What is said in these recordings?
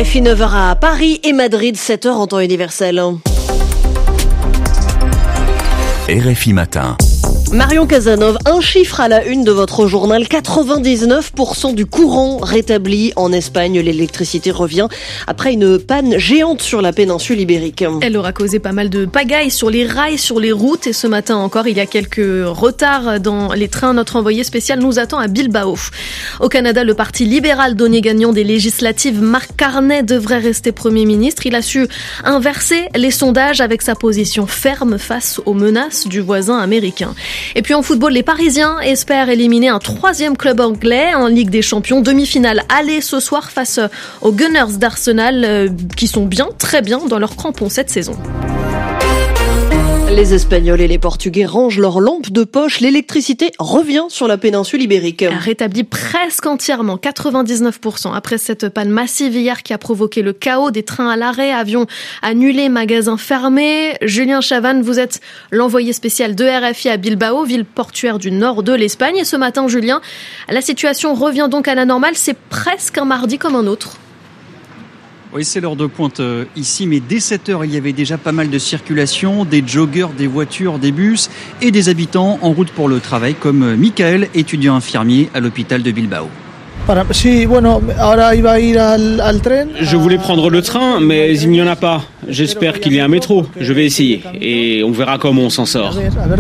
RFI 9h à Paris et Madrid, 7h en temps universel. RFI Matin. Marion Casanov, un chiffre à la une de votre journal, 99% du courant rétabli en Espagne. L'électricité revient après une panne géante sur la péninsule ibérique. Elle aura causé pas mal de pagailles sur les rails, sur les routes, et ce matin encore, il y a quelques retards dans les trains. Notre envoyé spécial nous attend à Bilbao. Au Canada, le parti libéral donné gagnant des législatives, Mark Carney, devrait rester Premier ministre. Il a su inverser les sondages avec sa position ferme face aux menaces du voisin américain. Et puis en football, les Parisiens espèrent éliminer un troisième club anglais en Ligue des Champions. Demi-finale aller ce soir face aux Gunners d'Arsenal qui sont bien, très bien dans leurs crampons cette saison. Les Espagnols et les Portugais rangent leurs lampes de poche. L'électricité revient sur la péninsule ibérique. Rétablie presque entièrement, 99%, après cette panne massive hier qui a provoqué le chaos, des trains à l'arrêt, avions annulés, magasins fermés. Julien Chavannes, vous êtes l'envoyé spécial de RFI à Bilbao, ville portuaire du nord de l'Espagne. Et ce matin, Julien, la situation revient donc à la normale. C'est presque un mardi comme un autre. Oui, c'est l'heure de pointe ici, mais dès 7h, il y avait déjà pas mal de circulation, des joggeurs, des voitures, des bus et des habitants en route pour le travail, comme Michael, étudiant infirmier à l'hôpital de Bilbao. Je voulais prendre le train, mais il n'y en a pas. J'espère qu'il y a un métro. Je vais essayer et on verra comment on s'en sort.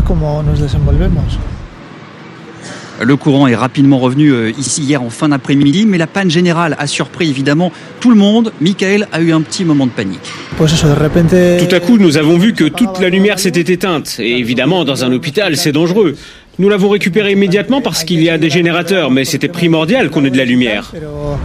Le courant est rapidement revenu ici hier en fin d'après-midi, mais la panne générale a surpris évidemment tout le monde. Michael a eu un petit moment de panique. Tout à coup, nous avons vu que toute la lumière s'était éteinte. Et évidemment, dans un hôpital, c'est dangereux. Nous l'avons récupéré immédiatement parce qu'il y a des générateurs, mais c'était primordial qu'on ait de la lumière.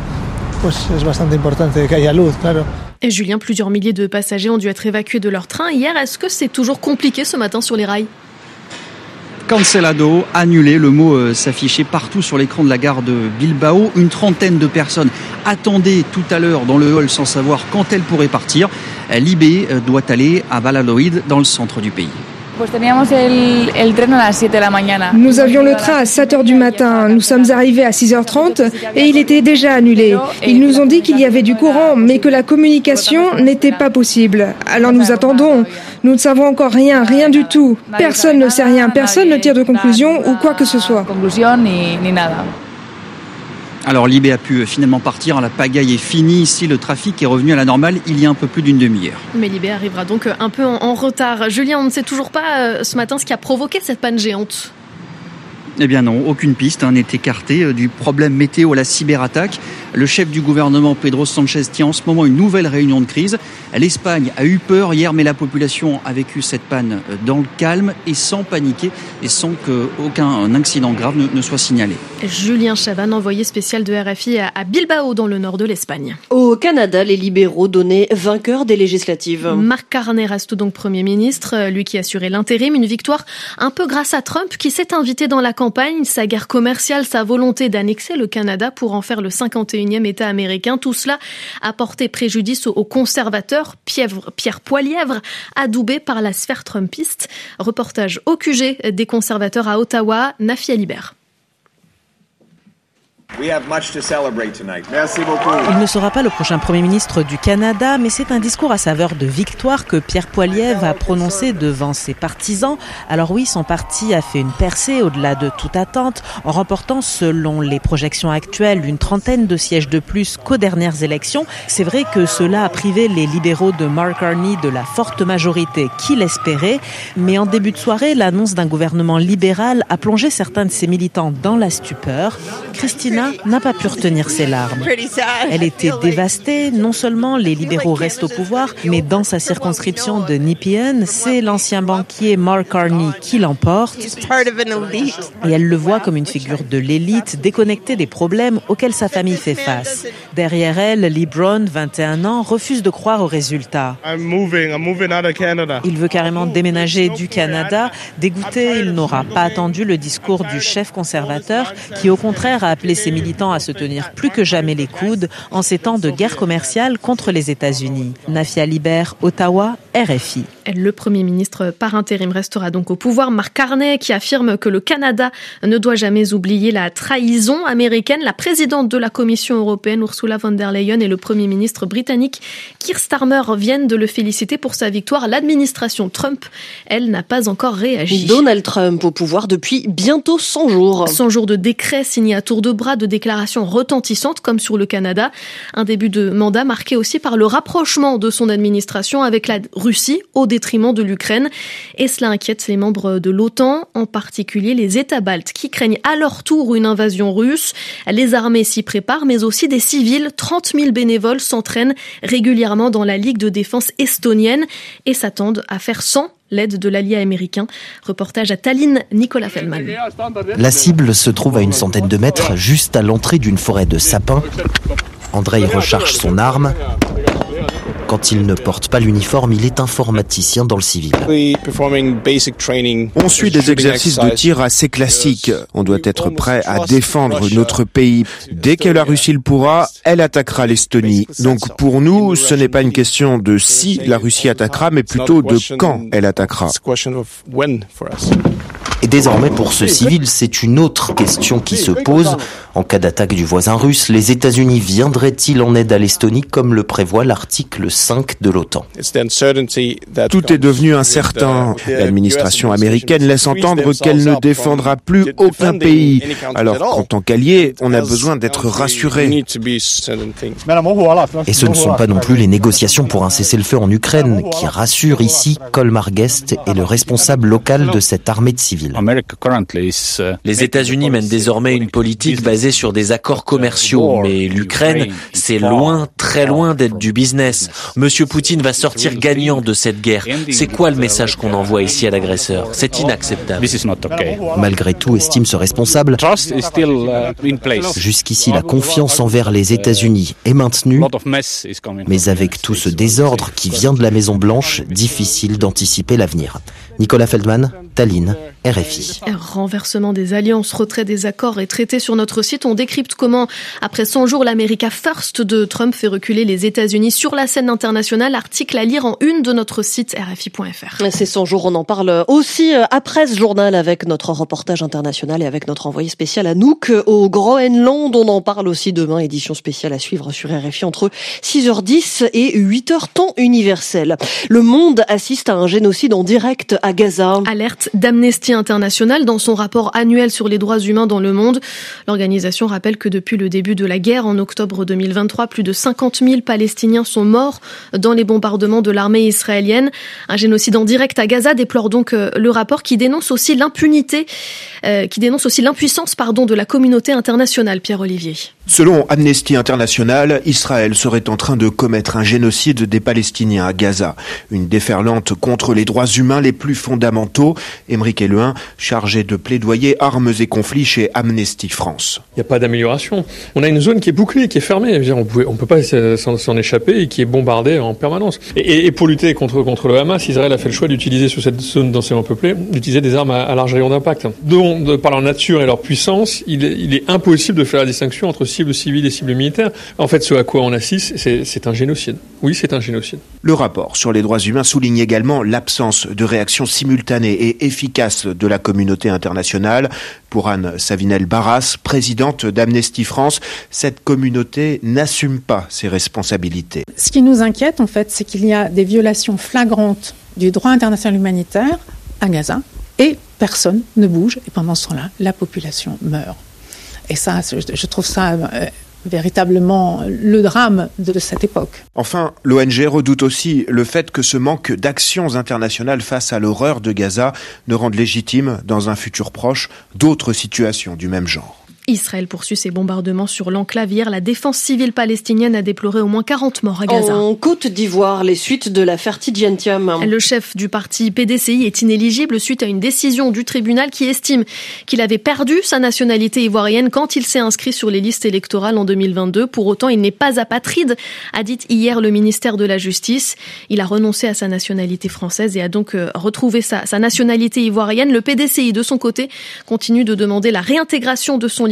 Et Julien, plusieurs milliers de passagers ont dû être évacués de leur train hier. Est-ce que c'est toujours compliqué ce matin sur les rails ? Cancelado, annulé, le mot s'affichait partout sur l'écran de la gare de Bilbao. Une trentaine de personnes attendaient tout à l'heure dans le hall sans savoir quand elles pourraient partir. L'IB doit aller à Valladolid, dans le centre du pays. Nous avions le train à 7h du matin. Nous sommes arrivés à 6h30 et il était déjà annulé. Ils nous ont dit qu'il y avait du courant, mais que la communication n'était pas possible. Alors nous attendons. Nous ne savons encore rien du tout. Personne ne sait rien, personne ne tire de conclusion ou quoi que ce soit. Alors l'IB a pu finalement partir, la pagaille est finie, ici le trafic est revenu à la normale il y a un peu plus d'une demi-heure. Mais l'IB arrivera donc un peu en retard. Julien, on ne sait toujours pas ce matin ce qui a provoqué cette panne géante. Eh bien non, aucune piste n'est écartée du problème météo à la cyberattaque. Le chef du gouvernement, Pedro Sánchez, tient en ce moment une nouvelle réunion de crise. L'Espagne a eu peur hier, mais la population a vécu cette panne dans le calme et sans paniquer et sans qu'aucun incident grave ne soit signalé. Julien Chavannes, envoyé spécial de RFI à Bilbao, dans le nord de l'Espagne. Au Canada, les libéraux donnés vainqueurs des législatives. Mark Carney reste donc Premier ministre, lui qui assurait l'intérim. Une victoire un peu grâce à Trump qui s'est invité dans la campagne, sa guerre commerciale, sa volonté d'annexer le Canada pour en faire le 51e État américain. Tout cela a porté préjudice aux conservateurs. Pierre Poilievre, adoubé par la sphère trumpiste. Reportage au QG des conservateurs à Ottawa, Nafia Libert. Merci beaucoup. Il ne sera pas le prochain Premier ministre du Canada, mais c'est un discours à saveur de victoire que Pierre Poilievre a prononcé devant ses partisans. Alors oui, son parti a fait une percée au-delà de toute attente, en remportant, selon les projections actuelles, une trentaine de sièges de plus qu'aux dernières élections. C'est vrai que cela a privé les libéraux de Mark Carney de la forte majorité qu'il espérait, mais en début de soirée, l'annonce d'un gouvernement libéral a plongé certains de ses militants dans la stupeur. Christina n'a pas pu retenir ses larmes. Elle était dévastée. Non seulement les libéraux restent au pouvoir, mais dans sa circonscription de Nepean, c'est l'ancien banquier Mark Carney qui l'emporte. Et elle le voit comme une figure de l'élite, déconnectée des problèmes auxquels sa famille fait face. Derrière elle, Lee Brown, 21 ans, refuse de croire aux résultats. Il veut carrément déménager du Canada. Dégoûté, il n'aura pas attendu le discours du chef conservateur qui, au contraire, a appelé ses militants à se tenir plus que jamais les coudes en ces temps de guerre commerciale contre les États-Unis. Nafia Libert, Ottawa, RFI. Le Premier ministre par intérim restera donc au pouvoir. Mark Carney qui affirme que le Canada ne doit jamais oublier la trahison américaine. La présidente de la Commission européenne, Ursula von der Leyen, et le Premier ministre britannique Keir Starmer viennent de le féliciter pour sa victoire. L'administration Trump, elle, n'a pas encore réagi. Donald Trump au pouvoir depuis bientôt 100 jours. 100 jours de décrets signés à tour de bras, de déclarations retentissantes comme sur le Canada. Un début de mandat marqué aussi par le rapprochement de son administration avec la Russie au détriment de l'Ukraine. Et cela inquiète les membres de l'OTAN, en particulier les États baltes qui craignent à leur tour une invasion russe. Les armées s'y préparent, mais aussi des civils. 30 000 bénévoles s'entraînent régulièrement dans la Ligue de défense estonienne et s'attendent à faire sans l'aide de l'allié américain. Reportage à Tallinn, Nicolas Feldman. La cible se trouve à une centaine de mètres, juste à l'entrée d'une forêt de sapins. Andrei recharge son arme. Quand il ne porte pas l'uniforme, il est informaticien dans le civil. On suit des exercices de tir assez classiques. On doit être prêt à défendre notre pays. Dès que la Russie le pourra, elle attaquera l'Estonie. Donc pour nous, ce n'est pas une question de si la Russie attaquera, mais plutôt de quand elle attaquera. Et désormais, pour ce civil, c'est une autre question qui se pose. En cas d'attaque du voisin russe, les États-Unis viendraient-ils en aide à l'Estonie comme le prévoit l'article 5 de l'OTAN ? Tout est devenu incertain. L'administration américaine laisse entendre qu'elle ne défendra plus aucun pays. Alors qu'en tant qu'allié, on a besoin d'être rassuré. Et ce ne sont pas non plus les négociations pour un cessez-le-feu en Ukraine qui rassurent ici. Colmar Guest est le responsable local de cette armée de civils. Les États-Unis mènent désormais une politique basée sur des accords commerciaux, mais l'Ukraine, c'est loin, très loin d'être du business. Monsieur Poutine va sortir gagnant de cette guerre. C'est quoi le message qu'on envoie ici à l'agresseur ? C'est inacceptable. Malgré tout, estime ce responsable, jusqu'ici la confiance envers les États-Unis est maintenue, mais avec tout ce désordre qui vient de la Maison-Blanche, difficile d'anticiper l'avenir. Nicolas Feldman, Tallinn, RFI. Renversement des alliances, retrait des accords et traités sur notre site. On décrypte comment, après 100 jours, l'America First de Trump fait reculer les États-Unis sur la scène internationale. Article à lire en une de notre site rfi.fr. Ces 100 jours, on en parle aussi après ce journal avec notre reportage international et avec notre envoyé spécial Anouk au Groenland. On en parle aussi demain, édition spéciale à suivre sur RFI entre 6h10 et 8h temps universel. Le monde assiste à un génocide en direct à Gaza. Alerte d'Amnesty International dans son rapport annuel sur les droits humains dans le monde. L'organisation rappelle que depuis le début de la guerre en octobre 2023, plus de 50 000 Palestiniens sont morts dans les bombardements de l'armée israélienne. Un génocide en direct à Gaza déplore donc le rapport qui dénonce aussi l'impunité, l'impuissance de la communauté internationale. Pierre-Olivier. Selon Amnesty International, Israël serait en train de commettre un génocide des Palestiniens à Gaza. Une déferlante contre les droits humains les plus fondamentaux. Émeric Helluin, chargé de plaidoyer armes et conflits chez Amnesty France. Il n'y a pas d'amélioration. On a une zone qui est bouclée, qui est fermée. On ne peut pas s'en échapper et qui est bombardée en permanence. Et pour lutter contre le Hamas, Israël a fait le choix d'utiliser sur cette zone densément peuplée, d'utiliser des armes à large rayon d'impact. Donc, par leur nature et leur puissance, il est impossible de faire la distinction entre cibles civiles et cibles militaires. En fait, ce à quoi on assiste, c'est un génocide. Oui, c'est un génocide. Le rapport sur les droits humains souligne également l'absence de réaction simultanée et efficace de la communauté internationale. Pour Anne Savinel-Barras, présidente d'Amnesty France, cette communauté n'assume pas ses responsabilités. Ce qui nous inquiète, en fait, c'est qu'il y a des violations flagrantes du droit international humanitaire à Gaza et personne ne bouge. Et pendant ce temps-là, la population meurt. Et ça, je trouve ça véritablement le drame de cette époque. Enfin, l'ONG redoute aussi le fait que ce manque d'actions internationales face à l'horreur de Gaza ne rende légitime, dans un futur proche, d'autres situations du même genre. Israël poursuit ses bombardements sur l'enclave. Hier, la défense civile palestinienne a déploré au moins 40 morts à Gaza. En Côte d'Ivoire, les suites de l'affaire Tidjane Thiam. Le chef du parti PDCI est inéligible suite à une décision du tribunal qui estime qu'il avait perdu sa nationalité ivoirienne quand il s'est inscrit sur les listes électorales en 2022. Pour autant, il n'est pas apatride, a dit hier le ministère de la Justice. Il a renoncé à sa nationalité française et a donc retrouvé sa nationalité ivoirienne. Le PDCI, de son côté, continue de demander la réintégration de son leader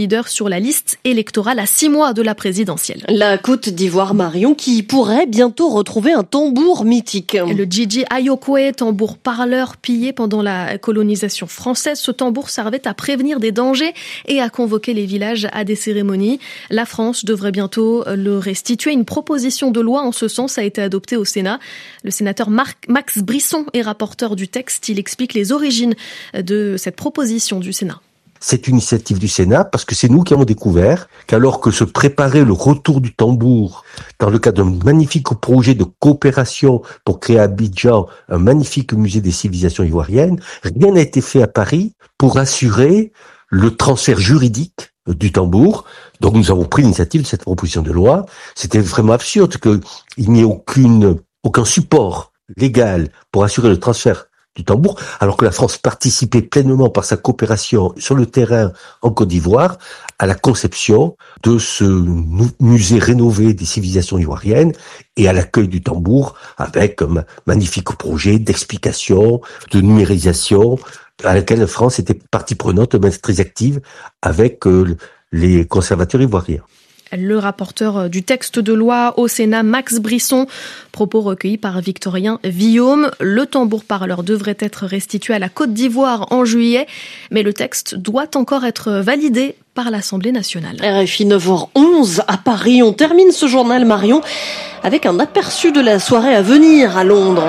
leader sur la liste électorale à 6 mois de la présidentielle. La Côte d'Ivoire, Marion, qui pourrait bientôt retrouver un tambour mythique. Le Djidji Ayokwe, tambour parleur pillé pendant la colonisation française. Ce tambour servait à prévenir des dangers et à convoquer les villages à des cérémonies. La France devrait bientôt le restituer. Une proposition de loi en ce sens a été adoptée au Sénat. Le sénateur Max Brisson est rapporteur du texte. Il explique les origines de cette proposition du Sénat. C'est une initiative du Sénat parce que c'est nous qui avons découvert qu'alors que se préparait le retour du tambour dans le cadre d'un magnifique projet de coopération pour créer à Abidjan un magnifique musée des civilisations ivoiriennes, rien n'a été fait à Paris pour assurer le transfert juridique du tambour. Donc nous avons pris l'initiative de cette proposition de loi. C'était vraiment absurde qu'il n'y ait aucun support légal pour assurer le transfert du tambour, alors que la France participait pleinement par sa coopération sur le terrain en Côte d'Ivoire à la conception de ce musée rénové des civilisations ivoiriennes et à l'accueil du tambour avec un magnifique projet d'explication, de numérisation à laquelle la France était partie prenante, même très active avec les conservateurs ivoiriens. Le rapporteur du texte de loi au Sénat, Max Brisson, propos recueillis par Victorien Villaume. Le tambour parleur devrait être restitué à la Côte d'Ivoire en juillet, mais le texte doit encore être validé par l'Assemblée nationale. RFI 9h11 à Paris. On termine ce journal, Marion, avec un aperçu de la soirée à venir à Londres.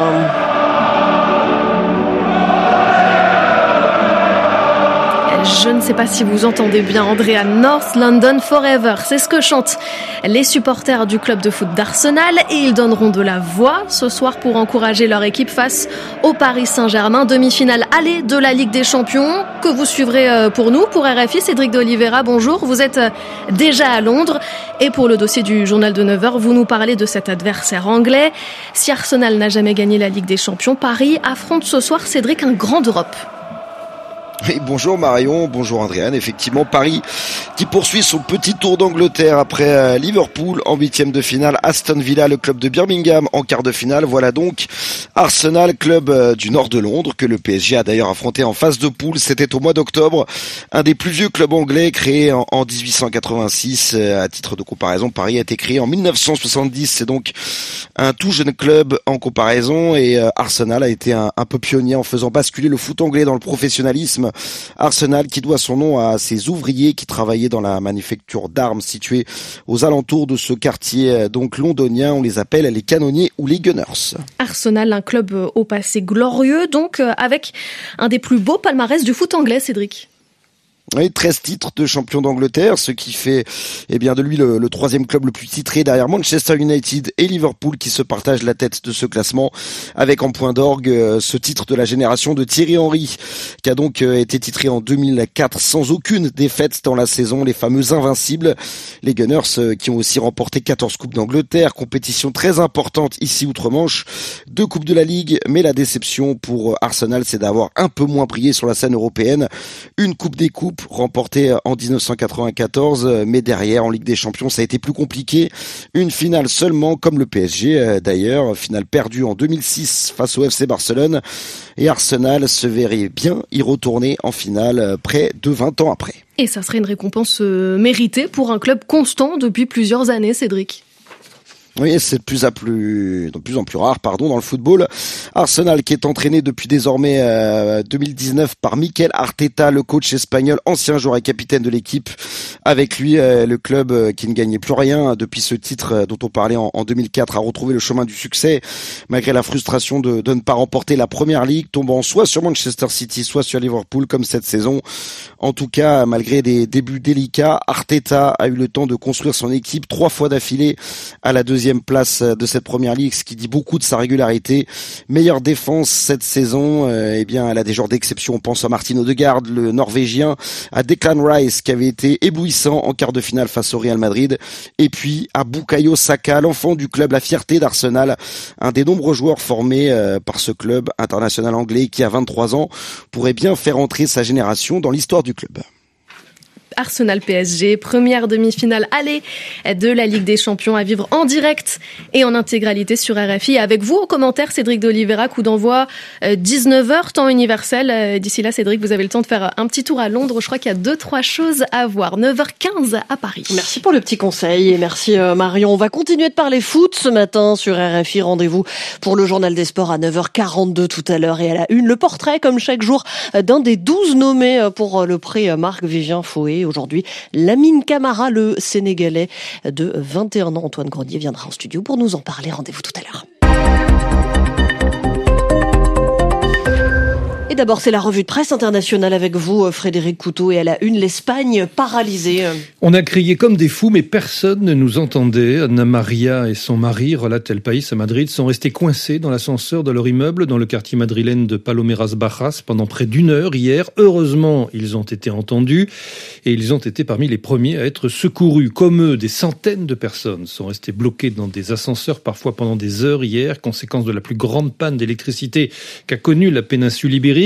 Je ne sais pas si vous entendez bien, Andrea. North London Forever, c'est ce que chantent les supporters du club de foot d'Arsenal et ils donneront de la voix ce soir pour encourager leur équipe face au Paris Saint-Germain. Demi-finale aller de la Ligue des Champions que vous suivrez pour nous, pour RFI. Cédric de Oliveira, bonjour. Vous êtes déjà à Londres et pour le dossier du journal de 9h, vous nous parlez de cet adversaire anglais. Si Arsenal n'a jamais gagné la Ligue des Champions, Paris affronte ce soir, Cédric, un grand d'Europe. Oui, bonjour Marion, bonjour Andréane. Effectivement, Paris qui poursuit son petit tour d'Angleterre après Liverpool en 8e de finale, Aston Villa, le club de Birmingham en quart de finale. Voilà donc Arsenal, club du nord de Londres que le PSG a d'ailleurs affronté en phase de poule. C'était au mois d'octobre, un des plus vieux clubs anglais créé en 1886. À titre de comparaison, Paris a été créé en 1970. C'est donc un tout jeune club en comparaison et Arsenal a été un peu pionnier en faisant basculer le foot anglais dans le professionnalisme. Arsenal qui doit son nom à ses ouvriers qui travaillaient dans la manufacture d'armes située aux alentours de ce quartier donc londonien. On les appelle les canonniers ou les Gunners. Arsenal, un club au passé glorieux, donc avec un des plus beaux palmarès du foot anglais, Cédric. Oui, 13 titres de champion d'Angleterre, ce qui fait de lui le troisième club le plus titré derrière Manchester United et Liverpool qui se partagent la tête de ce classement avec en point d'orgue ce titre de la génération de Thierry Henry qui a donc été titré en 2004 sans aucune défaite dans la saison, les fameux invincibles. Les Gunners qui ont aussi remporté 14 coupes d'Angleterre, compétition très importante ici outre-Manche, 2 coupes de la Ligue, mais la déception pour Arsenal c'est d'avoir un peu moins brillé sur la scène européenne. Une coupe des coupes remporté en 1994, mais derrière en Ligue des Champions ça a été plus compliqué, une finale seulement comme le PSG d'ailleurs, finale perdue en 2006 face au FC Barcelone et Arsenal se verrait bien y retourner en finale près de 20 ans après. Et ça serait une récompense méritée pour un club constant depuis plusieurs années, Cédric. Oui, c'est de plus en plus rare, dans le football. Arsenal qui est entraîné depuis désormais 2019 par Mikel Arteta, le coach espagnol, ancien joueur et capitaine de l'équipe. Avec lui, le club qui ne gagnait plus rien depuis ce titre dont on parlait en 2004 a retrouvé le chemin du succès, malgré la frustration de ne pas remporter la Première Ligue, tombant soit sur Manchester City, soit sur Liverpool, comme cette saison. En tout cas, malgré des débuts délicats, Arteta a eu le temps de construire son équipe 3 fois d'affilée à la deuxième place de cette Première Ligue, ce qui dit beaucoup de sa régularité. Meilleure défense cette saison, elle a des joueurs d'exception. On pense à Martin Odegaard, le Norvégien, à Declan Rice qui avait été éblouissant en quart de finale face au Real Madrid, et puis à Bukayo Saka, l'enfant du club, la fierté d'Arsenal, un des nombreux joueurs formés par ce club international anglais qui à 23 ans pourrait bien faire entrer sa génération dans l'histoire du club. Arsenal PSG, première demi-finale aller de la Ligue des Champions à vivre en direct et en intégralité sur RFI. Avec vous au commentaire, Cédric d'Oliveira, coup d'envoi 19h, temps universel. D'ici là, Cédric, vous avez le temps de faire un petit tour à Londres. Je crois qu'il y a 2-3 choses à voir. 9h15 à Paris. Merci pour le petit conseil et merci Marion. On va continuer de parler foot ce matin sur RFI. Rendez-vous pour le journal des sports à 9h42 tout à l'heure et à la une. Le portrait, comme chaque jour, d'un des 12 nommés pour le prix Marc-Vivien Foé. Aujourd'hui, Lamine Camara, le Sénégalais de 21 ans. Antoine Grenier viendra en studio pour nous en parler. Rendez-vous tout à l'heure. Et d'abord, c'est la revue de presse internationale avec vous, Frédéric Couteau, et à la une, l'Espagne paralysée. On a crié comme des fous, mais personne ne nous entendait. Anna Maria et son mari, relate El País à Madrid, sont restés coincés dans l'ascenseur de leur immeuble dans le quartier madrilène de Palomeras Bajas pendant près d'une heure hier. Heureusement, ils ont été entendus et ils ont été parmi les premiers à être secourus. Comme eux, des centaines de personnes sont restées bloquées dans des ascenseurs, parfois pendant des heures hier, conséquence de la plus grande panne d'électricité qu'a connue la péninsule ibérique.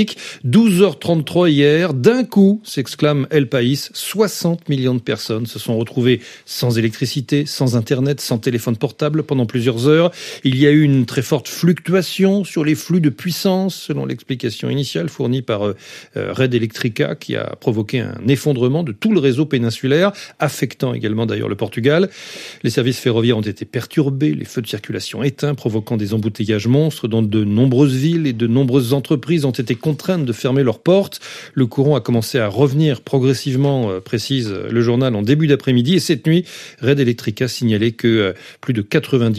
12h33 hier, d'un coup, s'exclame El País, 60 millions de personnes se sont retrouvées sans électricité, sans internet, sans téléphone portable pendant plusieurs heures. Il y a eu une très forte fluctuation sur les flux de puissance, selon l'explication initiale fournie par Red Eléctrica, qui a provoqué un effondrement de tout le réseau péninsulaire, affectant également d'ailleurs le Portugal. Les services ferroviaires ont été perturbés, les feux de circulation éteints, provoquant des embouteillages monstres dans de nombreuses villes et de nombreuses entreprises ont été contraintes de fermer leurs portes. Le courant a commencé à revenir progressivement, précise le journal, en début d'après-midi. Et cette nuit, Red Eléctrica signalait que plus de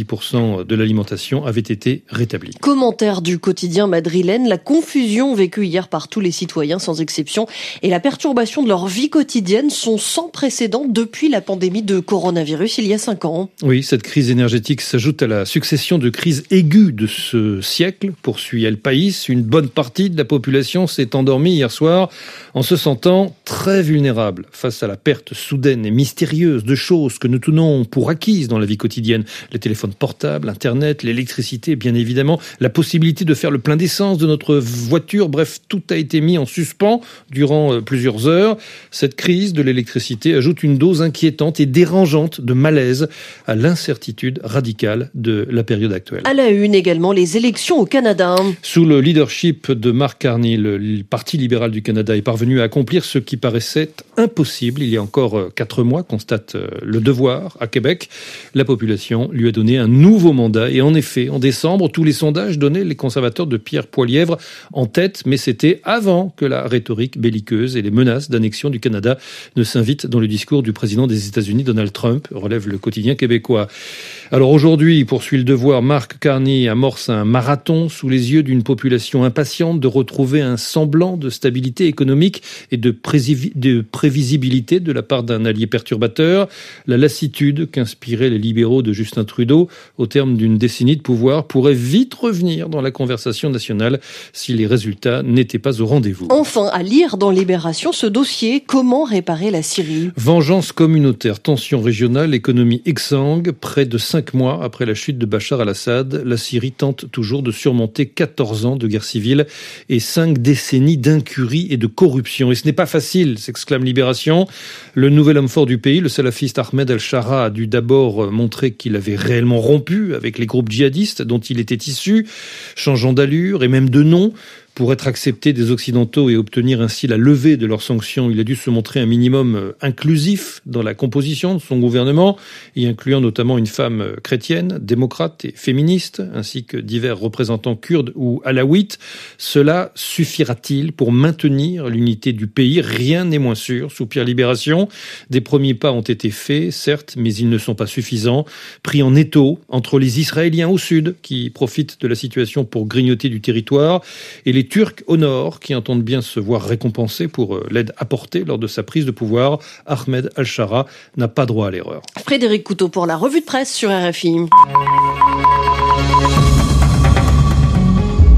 90% de l'alimentation avait été rétablie. Commentaire du quotidien madrilène, la confusion vécue hier par tous les citoyens sans exception et la perturbation de leur vie quotidienne sont sans précédent depuis la pandémie de coronavirus il y a 5 ans. Oui, cette crise énergétique s'ajoute à la succession de crises aiguës de ce siècle, poursuit El País. Une bonne partie de la population s'est endormie hier soir en se sentant très vulnérable face à la perte soudaine et mystérieuse de choses que nous tenons pour acquises dans la vie quotidienne. Les téléphones portables, Internet, l'électricité, bien évidemment, la possibilité de faire le plein d'essence de notre voiture. Bref, tout a été mis en suspens durant plusieurs heures. Cette crise de l'électricité ajoute une dose inquiétante et dérangeante de malaise à l'incertitude radicale de la période actuelle. À la une également, les élections au Canada. Sous le leadership de Mark Carney, le Parti libéral du Canada est parvenu à accomplir ce qui paraissait impossible il y a encore 4 mois, constate Le Devoir à Québec. La population lui a donné un nouveau mandat et en effet, en décembre, tous les sondages donnaient les conservateurs de Pierre Poilievre en tête, mais c'était avant que la rhétorique belliqueuse et les menaces d'annexion du Canada ne s'invitent dans le discours du président des États-Unis, Donald Trump, relève le quotidien québécois. Alors aujourd'hui, poursuit Le Devoir, Mark Carney amorce un marathon sous les yeux d'une population impatiente de retrouver un semblant de stabilité économique et de prévisibilité de la part d'un allié perturbateur. La lassitude qu'inspiraient les libéraux de Justin Trudeau au terme d'une décennie de pouvoir pourrait vite revenir dans la conversation nationale si les résultats n'étaient pas au rendez-vous. Enfin, à lire dans Libération ce dossier, comment réparer la Syrie ? Vengeance communautaire, tension régionale, économie exsangue. Près de 5 mois après la chute de Bachar al-Assad, la Syrie tente toujours de surmonter 14 ans de guerre civile et 5 décennies d'incurie et de corruption. Et ce n'est pas facile, s'exclame Libération. Le nouvel homme fort du pays, le salafiste Ahmed al-Shara, a dû d'abord montrer qu'il avait réellement rompu avec les groupes djihadistes dont il était issu, changeant d'allure et même de nom. Pour être accepté des Occidentaux et obtenir ainsi la levée de leurs sanctions, il a dû se montrer un minimum inclusif dans la composition de son gouvernement, y incluant notamment une femme chrétienne, démocrate et féministe, ainsi que divers représentants kurdes ou alaouites. Cela suffira-t-il pour maintenir l'unité du pays ? Rien n'est moins sûr, soupire Libération. Des premiers pas ont été faits, certes, mais ils ne sont pas suffisants. Pris en étau entre les Israéliens au sud, qui profitent de la situation pour grignoter du territoire, et les Turcs au nord, qui entendent bien se voir récompensés pour l'aide apportée lors de sa prise de pouvoir. Ahmed al-Shara n'a pas droit à l'erreur. Frédéric Couteau pour la revue de presse sur RFI.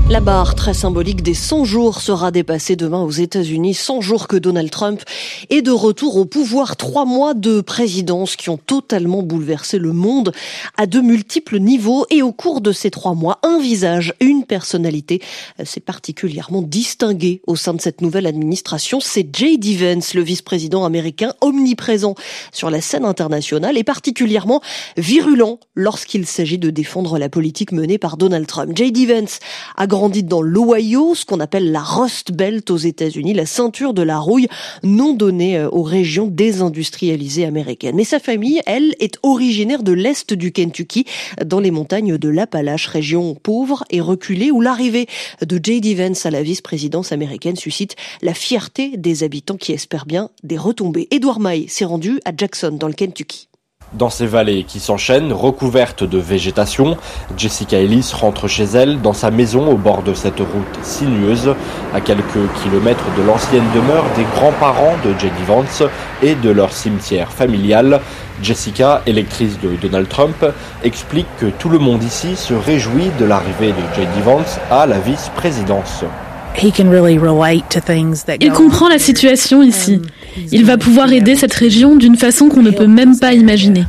La barre très symbolique des 100 jours sera dépassée demain aux États-Unis. 100 jours que Donald Trump est de retour au pouvoir. 3 mois de présidence qui ont totalement bouleversé le monde à de multiples niveaux. Et au cours de ces 3 mois, un visage, une personnalité s'est particulièrement distingué au sein de cette nouvelle administration. C'est J.D. Vance, le vice-président américain omniprésent sur la scène internationale et particulièrement virulent lorsqu'il s'agit de défendre la politique menée par Donald Trump. J.D. Vance a grandi dans l'Ohio, ce qu'on appelle la Rust Belt aux États-Unis, la ceinture de la rouille, nom donné aux régions désindustrialisées américaines. Mais sa famille, elle, est originaire de l'est du Kentucky, dans les montagnes de l'Appalache, région pauvre et reculée, où l'arrivée de J.D. Vance à la vice-présidence américaine suscite la fierté des habitants qui espèrent bien des retombées. Édouard Maille s'est rendu à Jackson, dans le Kentucky. Dans ces vallées qui s'enchaînent, recouvertes de végétation, Jessica Ellis rentre chez elle, dans sa maison au bord de cette route sinueuse, à quelques kilomètres de l'ancienne demeure des grands-parents de J.D. Vance et de leur cimetière familial. Jessica, électrice de Donald Trump, explique que tout le monde ici se réjouit de l'arrivée de J.D. Vance à la vice-présidence. Il comprend la situation ici. Il va pouvoir aider cette région d'une façon qu'on ne peut même pas imaginer.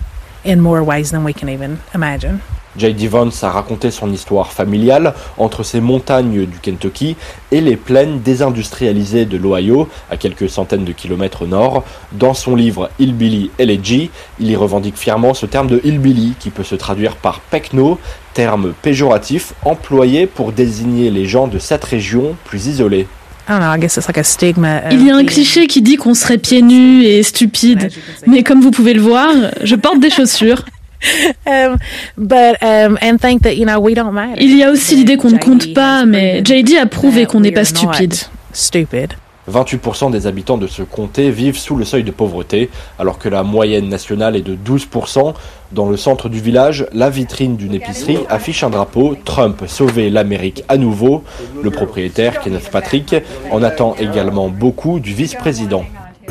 J.D. Vance a raconté son histoire familiale entre ces montagnes du Kentucky et les plaines désindustrialisées de l'Ohio, à quelques centaines de kilomètres au nord. Dans son livre Hillbilly Elegy, il y revendique fièrement ce terme de hillbilly qui peut se traduire par pecno, terme péjoratif employé pour désigner les gens de cette région plus isolée. Il y a un cliché qui dit qu'on serait pieds nus et stupides, mais comme vous pouvez le voir, je porte des chaussures. Il y a aussi l'idée qu'on ne compte pas, mais JD a prouvé qu'on n'est pas stupide. 28% des habitants de ce comté vivent sous le seuil de pauvreté, alors que la moyenne nationale est de 12%. Dans le centre du village, la vitrine d'une épicerie affiche un drapeau « Trump, sauver l'Amérique à nouveau ». Le propriétaire, Kenneth Patrick, en attend également beaucoup du vice-président.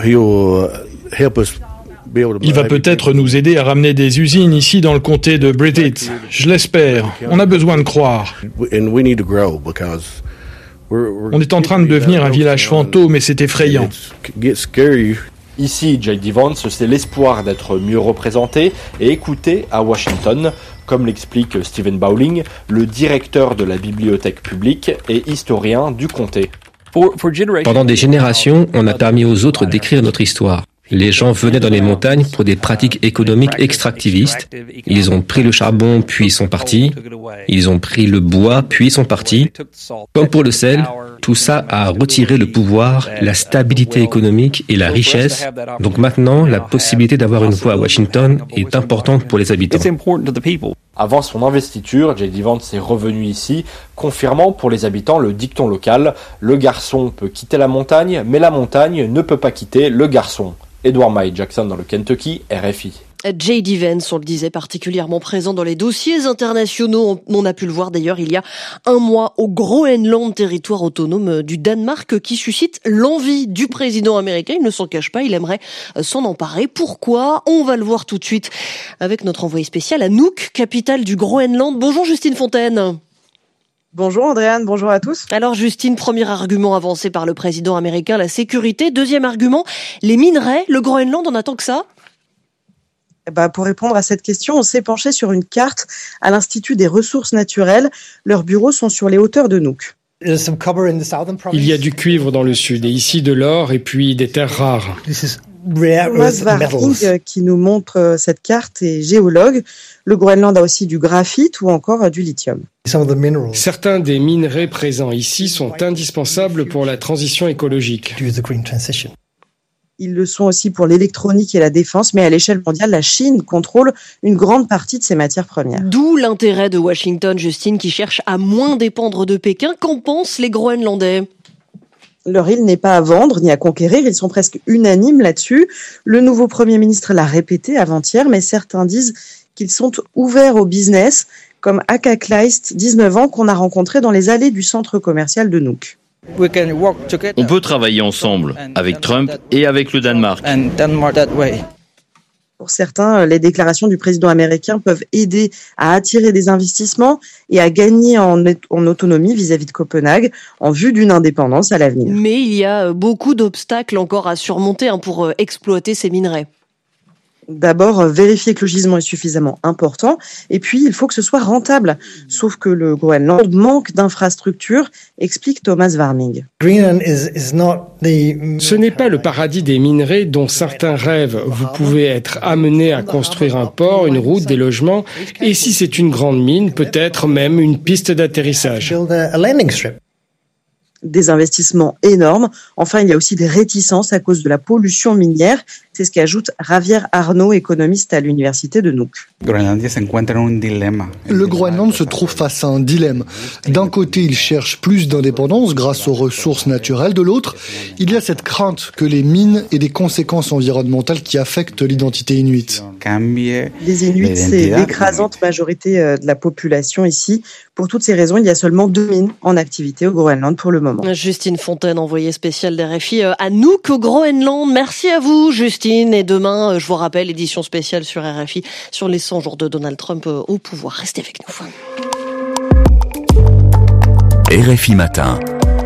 Il va peut-être nous aider à ramener des usines ici dans le comté de Brigitte. Je l'espère. On a besoin de croire. On est en train de devenir un village fantôme et c'est effrayant. Ici, J.D. Vance, c'est l'espoir d'être mieux représenté et écouté à Washington, comme l'explique Stephen Bowling, le directeur de la bibliothèque publique et historien du comté. Pendant des générations, on a permis aux autres d'écrire notre histoire. Les gens venaient dans les montagnes pour des pratiques économiques extractivistes. Ils ont pris le charbon, puis sont partis. Ils ont pris le bois, puis sont partis. Comme pour le sel, tout ça a retiré le pouvoir, la stabilité économique et la richesse. Donc maintenant, la possibilité d'avoir une voix à Washington est importante pour les habitants. Avant son investiture, J.D. Vance est revenu ici, confirmant pour les habitants le dicton local « Le garçon peut quitter la montagne, mais la montagne ne peut pas quitter le garçon ». Edward Maille, Jackson dans le Kentucky, RFI. J.D. Vance, on le disait, particulièrement présent dans les dossiers internationaux. On a pu le voir d'ailleurs il y a un mois au Groenland, territoire autonome du Danemark, qui suscite l'envie du président américain. Il ne s'en cache pas, il aimerait s'en emparer. Pourquoi ? On va le voir tout de suite avec notre envoyé spécial à Nuuk, capitale du Groenland. Bonjour Justine Fontaine. Bonjour Andréane, bonjour à tous. Alors Justine, premier argument avancé par le président américain, la sécurité. Deuxième argument, les minerais. Le Groenland en attend que ça ? Pour répondre à cette question, on s'est penché sur une carte à l'Institut des ressources naturelles. Leurs bureaux sont sur les hauteurs de Nuuk. Il y a du cuivre dans le sud et ici de l'or et puis des terres rares. Thomas Waring, qui nous montre cette carte, est géologue. Le Groenland a aussi du graphite ou encore du lithium. Certains des minerais présents ici sont indispensables pour la transition écologique. Ils le sont aussi pour l'électronique et la défense, mais à l'échelle mondiale, la Chine contrôle une grande partie de ces matières premières. D'où l'intérêt de Washington, Justine, qui cherche à moins dépendre de Pékin. Qu'en pensent les Groenlandais ? Leur île n'est pas à vendre ni à conquérir, ils sont presque unanimes là-dessus. Le nouveau Premier ministre l'a répété avant-hier, mais certains disent qu'ils sont ouverts au business, comme Aka Kleist, 19 ans, qu'on a rencontré dans les allées du centre commercial de Nuuk. On peut travailler ensemble, avec Trump et avec le Danemark. Pour certains, les déclarations du président américain peuvent aider à attirer des investissements et à gagner en autonomie vis-à-vis de Copenhague en vue d'une indépendance à l'avenir. Mais il y a beaucoup d'obstacles encore à surmonter pour exploiter ces minerais. D'abord, vérifier que le gisement est suffisamment important, et puis il faut que ce soit rentable. Sauf que le Groenland manque d'infrastructures, explique Thomas Warming. Ce n'est pas le paradis des minerais dont certains rêvent. Vous pouvez être amené à construire un port, une route, des logements, et si c'est une grande mine, peut-être même une piste d'atterrissage. Des investissements énormes. Enfin, il y a aussi des réticences à cause de la pollution minière. C'est ce qu'ajoute Javier Arnaud, économiste à l'université de Nuuk. Le Groenland se trouve face à un dilemme. D'un côté, il cherche plus d'indépendance grâce aux ressources naturelles. De l'autre, il y a cette crainte que les mines aient des conséquences environnementales qui affectent l'identité inuite. Les Inuits, c'est l'écrasante majorité de la population ici. Pour toutes ces raisons, il y a seulement 2 mines en activité au Groenland pour le moment. Justine Fontaine, envoyée spéciale d'RFI à Nuuk au Groenland. Merci à vous, Justine. Et demain, je vous rappelle, édition spéciale sur RFI sur les 100 jours de Donald Trump au pouvoir. Restez avec nous. RFI Matin.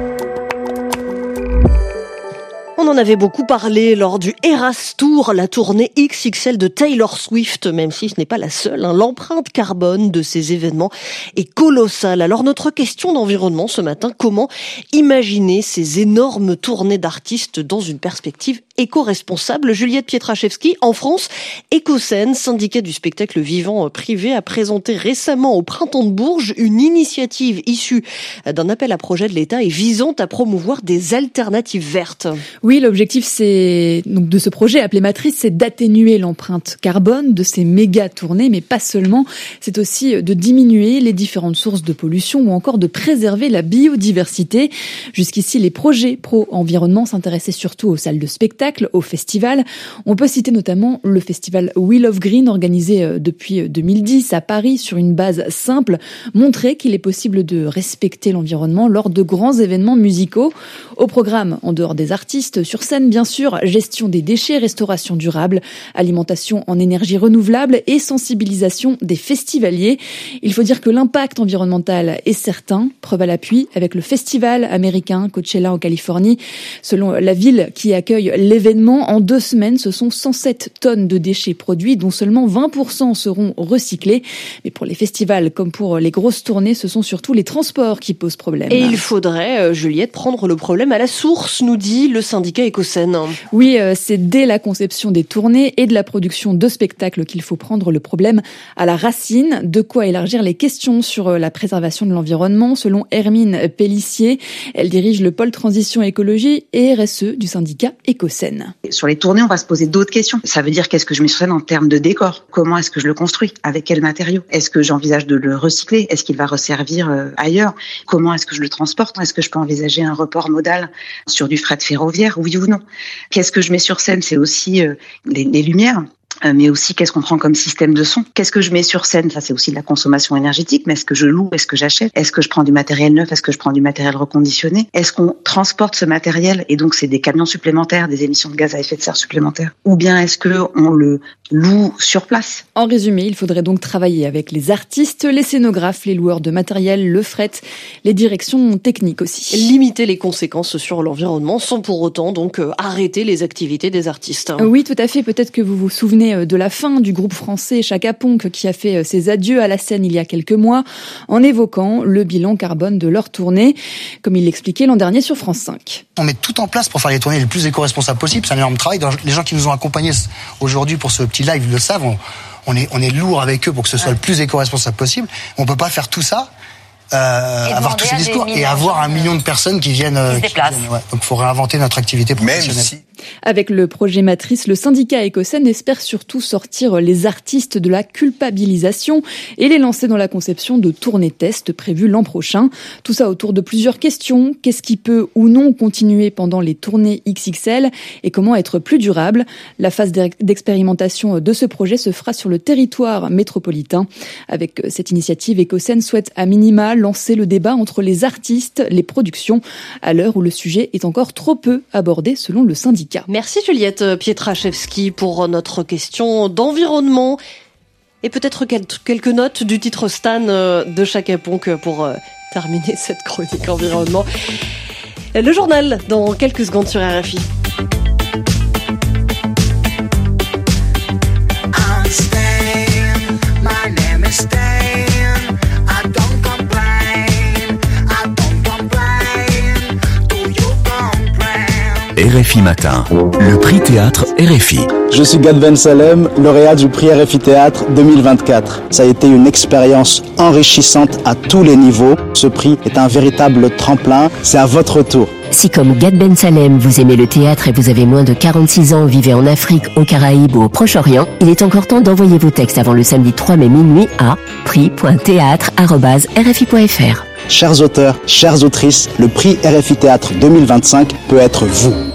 On en avait beaucoup parlé lors du Eras Tour, la tournée XXL de Taylor Swift, même si ce n'est pas la seule. L'empreinte carbone de ces événements est colossale. Alors notre question d'environnement ce matin, comment imaginer ces énormes tournées d'artistes dans une perspective éco-responsable? Juliette Pietraszewski, en France, Ecoscène, syndicat du spectacle vivant privé, a présenté récemment au Printemps de Bourges une initiative issue d'un appel à projet de l'État et visant à promouvoir des alternatives vertes. Oui, l'objectif de ce projet appelé Matrice, c'est d'atténuer l'empreinte carbone de ces méga tournées, mais pas seulement. C'est aussi de diminuer les différentes sources de pollution ou encore de préserver la biodiversité. Jusqu'ici, les projets pro-environnement s'intéressaient surtout aux salles de spectacle, aux festivals. On peut citer notamment le festival Wheel of Green organisé depuis 2010 à Paris sur une base simple, montrer qu'il est possible de respecter l'environnement lors de grands événements musicaux. Au programme, en dehors des artistes, sur scène bien sûr, gestion des déchets, restauration durable, alimentation en énergie renouvelable et sensibilisation des festivaliers. Il faut dire que l'impact environnemental est certain, preuve à l'appui avec le festival américain Coachella en Californie. Selon la ville qui accueille l'événement, en 2 semaines, ce sont 107 tonnes de déchets produits, dont seulement 20% seront recyclés. Mais pour les festivals comme pour les grosses tournées, ce sont surtout les transports qui posent problème. Et il faudrait, Juliette, prendre le problème à la source, nous dit le syndicat Ecoscène. Oui, c'est dès la conception des tournées et de la production de spectacles qu'il faut prendre le problème à la racine. De quoi élargir les questions sur la préservation de l'environnement, selon Hermine Pellissier. Elle dirige le pôle transition écologie et RSE du syndicat Ecoscène. Sur les tournées, on va se poser d'autres questions. Ça veut dire qu'est-ce que je mets sur scène en termes de décor? Comment est-ce que je le construis? Avec quels matériaux? Est-ce que j'envisage de le recycler? Est-ce qu'il va resservir ailleurs? Comment est-ce que je le transporte? Est-ce que je peux envisager un report modal sur du fret ferroviaire? Oui ou non? Qu'est-ce que je mets sur scène? C'est aussi les lumières. Mais aussi qu'est-ce qu'on prend comme système de son? Qu'est-ce que je mets sur scène? Ça, c'est aussi de la consommation énergétique. Mais est-ce que je loue? Est-ce que j'achète? Est-ce que je prends du matériel neuf? Est-ce que je prends du matériel reconditionné? Est-ce qu'on transporte ce matériel et donc c'est des camions supplémentaires, des émissions de gaz à effet de serre supplémentaires? Ou bien est-ce que on le loue sur place? En résumé, il faudrait donc travailler avec les artistes, les scénographes, les loueurs de matériel, le fret, les directions techniques aussi. Limiter les conséquences sur l'environnement sans pour autant donc arrêter les activités des artistes. Oui, tout à fait. Peut-être que vous vous souvenez de la fin du groupe français Chaka Ponk qui a fait ses adieux à la scène il y a quelques mois en évoquant le bilan carbone de leur tournée, comme il l'expliquait l'an dernier sur France 5. On met tout en place pour faire les tournées les plus éco-responsables possibles. C'est un énorme travail. Les gens qui nous ont accompagnés aujourd'hui pour ce petit live, ils le savent. On est lourd avec eux pour que ce soit le plus éco-responsable possible. On peut pas faire tout ça. Avoir tous ces discours et avoir 1 million de personnes qui viennent. Donc il faut réinventer notre activité professionnelle. Avec le projet Matrice, le syndicat Ecoscène espère surtout sortir les artistes de la culpabilisation et les lancer dans la conception de tournées tests prévues l'an prochain. Tout ça autour de plusieurs questions. Qu'est-ce qui peut ou non continuer pendant les tournées XXL et comment être plus durable? La phase d'expérimentation de ce projet se fera sur le territoire métropolitain. Avec cette initiative, Ecoscène souhaite à minima lancer le débat entre les artistes, les productions, à l'heure où le sujet est encore trop peu abordé selon le syndicat. délicat. Merci Juliette Pietraszewski pour notre question d'environnement. Et peut-être quelques notes du titre Stan de Chaka Ponk pour terminer cette chronique environnement. Le journal dans quelques secondes sur RFI. RFI Matin, le prix théâtre RFI. Je suis Gad Ben Salem, lauréat du prix RFI Théâtre 2024. Ça a été une expérience enrichissante à tous les niveaux. Ce prix est un véritable tremplin. C'est à votre tour. Si comme Gad Ben Salem, vous aimez le théâtre et vous avez moins de 46 ans, vivez en Afrique, aux Caraïbes ou au Proche-Orient, il est encore temps d'envoyer vos textes avant le samedi 3 mai minuit à prix.théâtre@rfi.fr. Chers auteurs, chères autrices, le prix RFI Théâtre 2025 peut être vous.